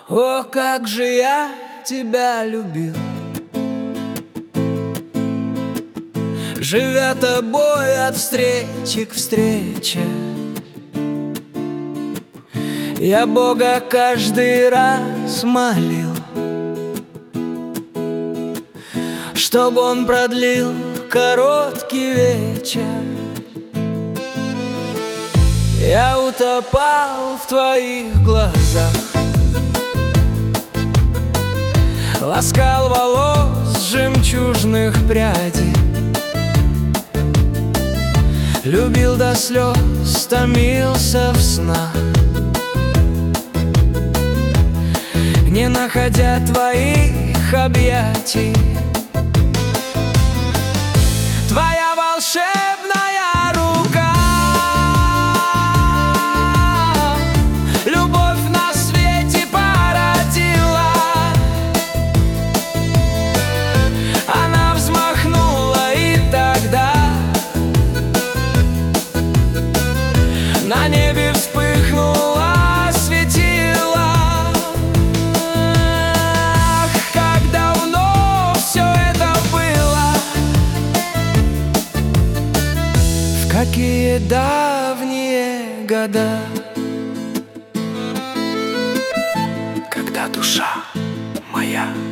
О, как же я тебя любил, живя тобой от встречи к встрече. Я Бога каждый раз молил, чтоб Он продлил короткий вечер. Я утопал в твоих глазах, ласкал волос жемчужных прядей, любил до слез, томился в снах, не находя твоих объятий. Твоя волшебная рука, любовь на свете породила. Она взмахнула, и тогда на небе вспыхнуло светило. Ах, как давно все это было, в какие давние года, когда душа моя